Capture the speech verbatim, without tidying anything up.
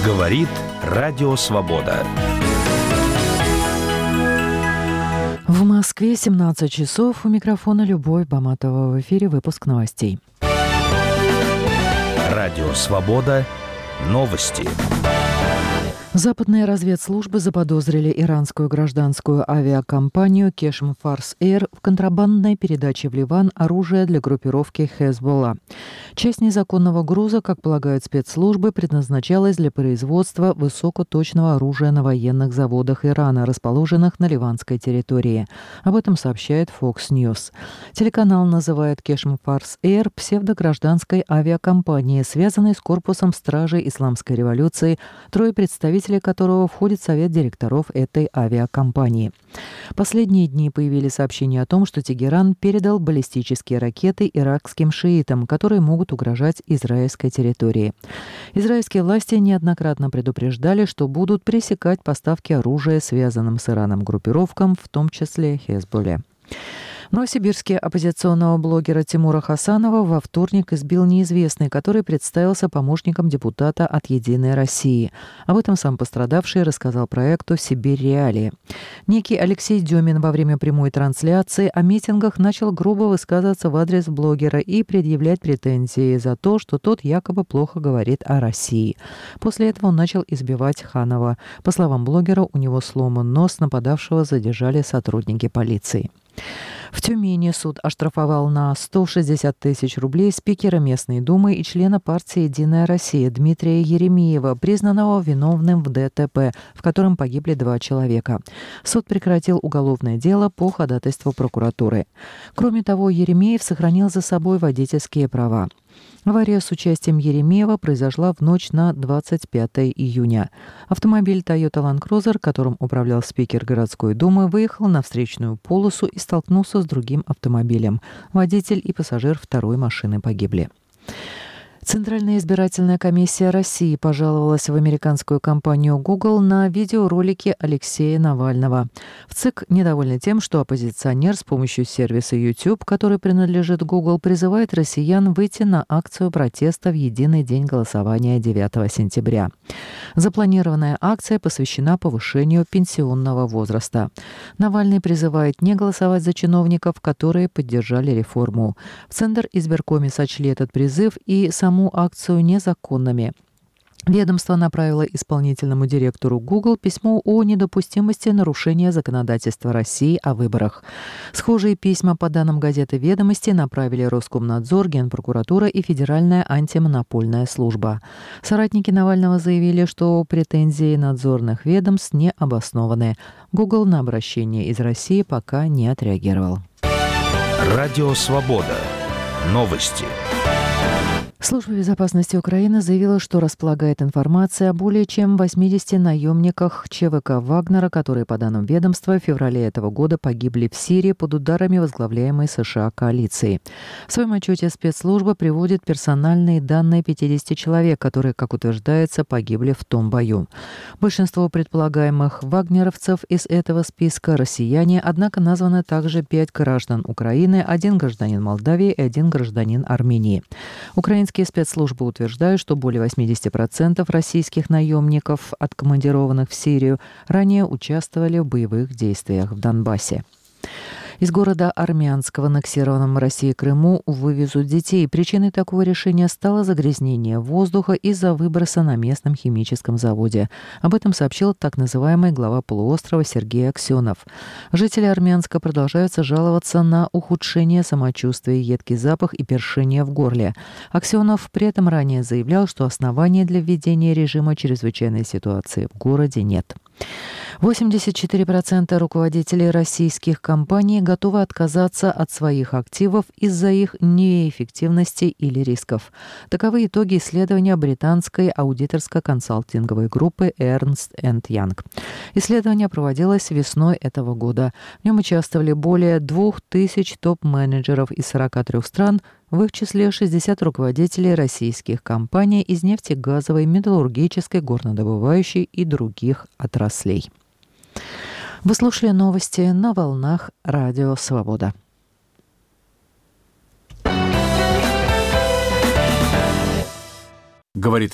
Говорит Радио Свобода. В Москве семнадцать часов. У микрофона Любовь Баматова. В эфире выпуск новостей. Радио Свобода. Новости. Западные разведслужбы заподозрили иранскую гражданскую авиакомпанию Кешм Фарс Эйр в контрабандной передаче в Ливан оружия для группировки Хезболла. Часть незаконного груза, как полагают спецслужбы, предназначалась для производства высокоточного оружия на военных заводах Ирана, расположенных на ливанской территории. Об этом сообщает Fox News. Телеканал называет Кешм Фарс Эйр псевдогражданской авиакомпанией, связанной с корпусом стражей исламской революции, трое представителей которого входит в совет директоров этой авиакомпании. Последние дни появились сообщения о том, что Тегеран передал баллистические ракеты иракским шиитам, которые могут угрожать израильской территории. Израильские власти неоднократно предупреждали, что будут пресекать поставки оружия связанным с Ираном группировкам, в том числе Хезболле. В Новосибирске оппозиционного блогера Тимура Хасанова во вторник избил неизвестный, который представился помощником депутата от «Единой России». Об этом сам пострадавший рассказал проекту «Сибирь Реалии». Некий Алексей Демин во время прямой трансляции о митингах начал грубо высказываться в адрес блогера и предъявлять претензии за то, что тот якобы плохо говорит о России. После этого он начал избивать Ханова. По словам блогера, у него сломан нос, нападавшего задержали сотрудники полиции. В Тюмени суд оштрафовал на сто шестьдесят тысяч рублей спикера местной думы и члена партии «Единая Россия» Дмитрия Еремеева, признанного виновным в ДТП, в котором погибли два человека. Суд прекратил уголовное дело по ходатайству прокуратуры. Кроме того, Еремеев сохранил за собой водительские права. Авария с участием Еремеева произошла в ночь на двадцать пятое июня. Автомобиль Toyota Land Cruiser, которым управлял спикер городской думы, выехал на встречную полосу и столкнулся с другим автомобилем. Водитель и пассажир второй машины погибли. Центральная избирательная комиссия России пожаловалась в американскую компанию Google на видеоролики Алексея Навального. В ЦИК недовольны тем, что оппозиционер с помощью сервиса YouTube, который принадлежит Google, призывает россиян выйти на акцию протеста в единый день голосования девятого сентября. Запланированная акция посвящена повышению пенсионного возраста. Навальный призывает не голосовать за чиновников, которые поддержали реформу. В Центризбиркоме сочли этот призыв и саму акцию незаконными. Ведомство направило исполнительному директору Google письмо о недопустимости нарушения законодательства России о выборах. Схожие письма, по данным газеты «Ведомости», направили Роскомнадзор, Генпрокуратура и Федеральная антимонопольная служба. Соратники Навального заявили, что претензии надзорных ведомств не обоснованы. Google на обращение из России пока не отреагировал. Радио Свобода. Новости. Служба безопасности Украины заявила, что располагает информацией о более чем восьмидесяти наемниках ЧВК «Вагнера», которые, по данным ведомства, в феврале этого года погибли в Сирии под ударами возглавляемой США коалиции. В своем отчете спецслужба приводит персональные данные пятидесяти человек, которые, как утверждается, погибли в том бою. Большинство предполагаемых вагнеровцев из этого списка россияне, однако названы также пять граждан Украины, один гражданин Молдавии и один гражданин Армении. Украинские спецслужбы утверждают, что более восемьдесят процентов российских наемников, откомандированных в Сирию, ранее участвовали в боевых действиях в Донбассе. Из города Армянска в аннексированном Россией Крыму вывезут детей. Причиной такого решения стало загрязнение воздуха из-за выброса на местном химическом заводе. Об этом сообщил так называемый глава полуострова Сергей Аксенов. Жители Армянска продолжают жаловаться на ухудшение самочувствия, едкий запах и першение в горле. Аксенов при этом ранее заявлял, что оснований для введения режима чрезвычайной ситуации в городе нет. восемьдесят четыре процента руководителей российских компаний готовы отказаться от своих активов из-за их неэффективности или рисков. Таковы итоги исследования британской аудиторско-консалтинговой группы Ernst энд Young. Исследование проводилось весной этого года. В нем участвовали более двух тысяч топ-менеджеров из сорока трёх стран, в их числе шестьдесят руководителей российских компаний из нефтегазовой, металлургической, горнодобывающей и других отраслей. Вы слушали новости на волнах Радио Свобода. Говорит